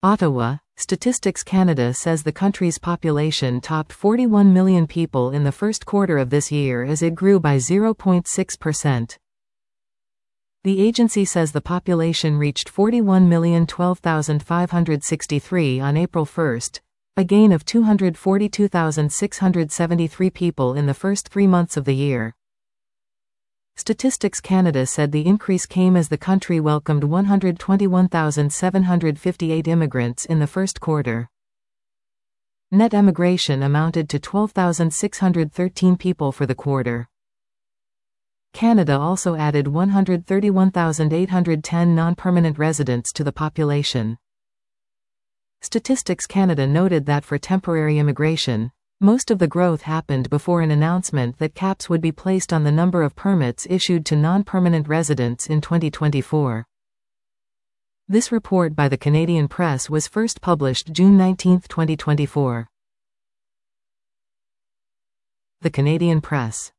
Ottawa, Statistics Canada says the country's population topped 41 million people in the first quarter of this year as it grew by 0.6%. The agency says the population reached 41,012,563 on April 1, a gain of 242,673 people in the first 3 months of the year. Statistics Canada said the increase came as the country welcomed 121,758 immigrants in the first quarter. Net emigration amounted to 12,613 people for the quarter. Canada also added 131,810 non-permanent residents to the population. Statistics Canada noted that for temporary immigration, most of the growth happened before an announcement that caps would be placed on the number of permits issued to non-permanent residents in 2024. This report by the Canadian Press was first published June 19, 2024. The Canadian Press.